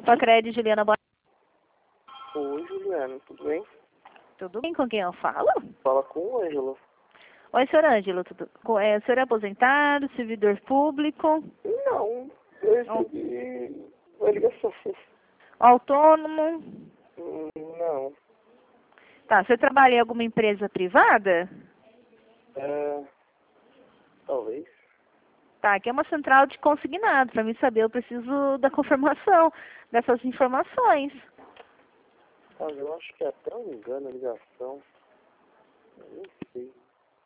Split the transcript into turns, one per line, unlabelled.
Pacred, Juliana, boa.
Oi, Juliana, tudo bem?
Tudo bem? Com quem eu falo?
Fala com o Ângelo.
Oi, senhor Ângelo. O senhor é aposentado, servidor público?
Não, eu recebi uma ligação.
Autônomo?
Não.
Tá, você trabalha em alguma empresa privada?
Talvez.
Tá, aqui é uma central de consignado. Para mim saber, eu preciso da confirmação dessas informações.
Ah, eu acho que é até um engano a ligação. Eu nem sei.